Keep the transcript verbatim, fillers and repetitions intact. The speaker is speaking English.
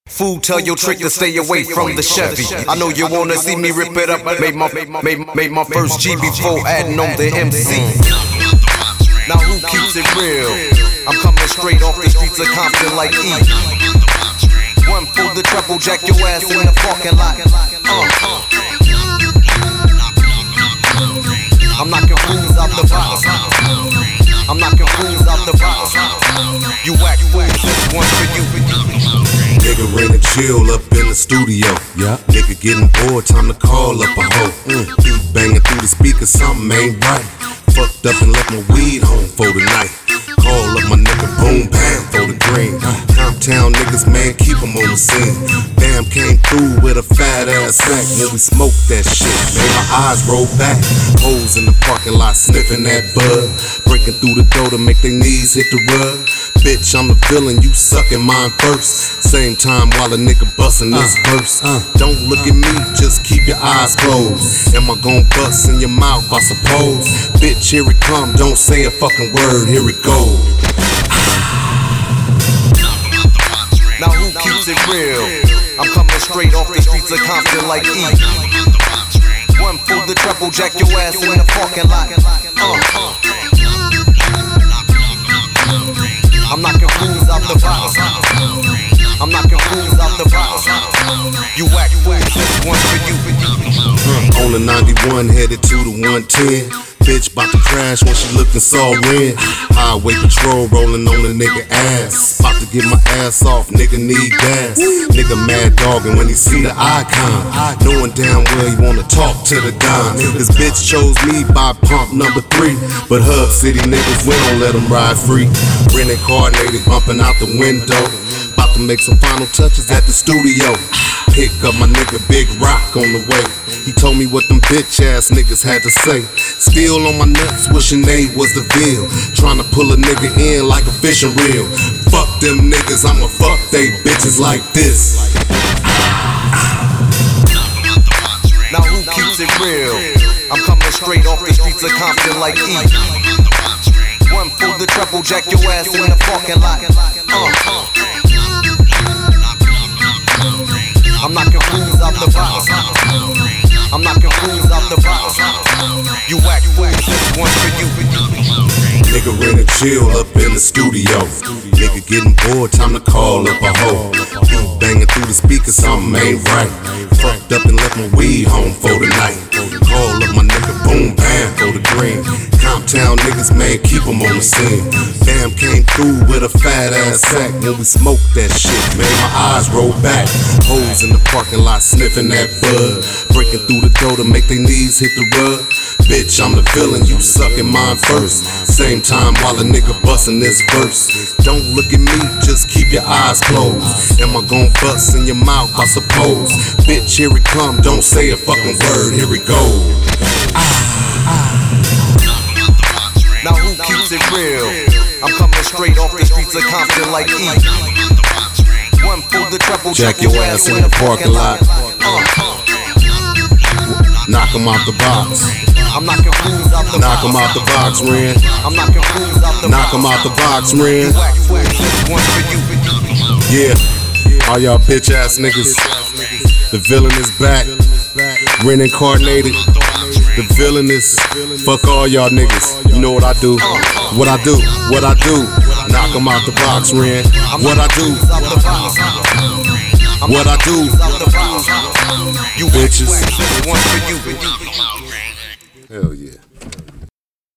Fool, tell your trick to stay away from the Chevy. I know you wanna see me rip it up. Made my, made, made my first G before adding on the M C. Now who keeps it real? I'm coming straight off the streets of Compton like E. One for the treble, jack your ass in the parking lot. Uh. I'm knocking fools out the box. I'm knocking fools out the box. You whack fools, this one for you. Nigga ready to chill up in the studio. Yeah. Nigga getting bored, time to call up a hoe. Mm. Keep banging through the speakers, something ain't right. Fucked up and left my weed home for the night. Call up my nigga, boom, bam, for the green. Comptown niggas, man, keep them on the scene. Damn, came through with a fat ass sack. When we smoked that shit, made my eyes roll back. Hoes in the parking lot, sniffing that bud. Breaking through the door to make their knees hit the rug. Bitch, I'm the villain, you sucking mine first. Same time while a nigga bustin' this uh, verse. Uh, Don't look at me, just keep your eyes closed. Am I gon' bust in your mouth, I suppose? Bitch, here it come, don't say a fucking word, here it goes. Now who keeps it real? I'm coming straight off the streets of Compton like E. One for the treble, jack your ass in the parking lot. Uh. I'm knocking fools out the box. I'm knocking fools out the box. You whack fools, this one for you. Uh, on the ninety-one, headed to the one ten. Bitch bout to crash when she lookin' saw red. Highway patrol rollin' on the nigga ass. Bout to get my ass off, nigga need gas. Nigga mad doggin' when he see the icon. Knowing damn well he wanna talk to the Don. This bitch chose me by pump number three. But Hub City niggas, we don't let them ride free. Rented car, nigga bumpin' out the window. About to make some final touches at the studio. Pick up my nigga Big Rock on the way. He told me what them bitch ass niggas had to say. Still on my nuts, wishing they was the veal. Tryna pull a nigga in like a fishing reel. Fuck them niggas, I'ma fuck they bitches like this. Now who keeps it real? I'm coming straight off the streets of Compton like E. One for the treble, jack your ass in the parking lot. Uh. I'm knocking fools out the box. I'm knocking fools out the box. You whack fools, this one for you. Nigga ready to chill up in the studio. Nigga getting bored, time to call up a hoe. Keep banging through the speakers, something ain't right. Fucked up and left my weed home for the night. Call up my nigga, boom, bam, for the green. Comptown niggas, man, keep them on the scene. Damn, came through with a fat ass sack. When we smoked that shit, made my eyes roll back. Hoes in the parking lot, sniffing that bud. Breaking through the door to make their knees hit the rug. Bitch, I'm the villain, you sucking mine first. Same time while a nigga bustin' this verse. Don't look at me, just keep your eyes closed. Am I gon' bust in your mouth, I suppose? Bitch, here it come, don't say a fucking word, here it goes. Now who keeps it real? I'm coming straight off the streets of Compton like E. One for the treble, jack your ass in the parking lot. Uh. Knock him out the box. I'm knocking fools out the box. Knock him out the box, Ren. I'm knocking fools out the box. Knock him out the box, Ren. One for you. Yeah, all y'all bitch ass niggas. The villain is back. Ren incarnated. The villain is fuck all y'all niggas. You know what I do? What I do? What I do? Knock him out the box, Ren. What I do? What I do? You bitches. One for you. Hell yeah.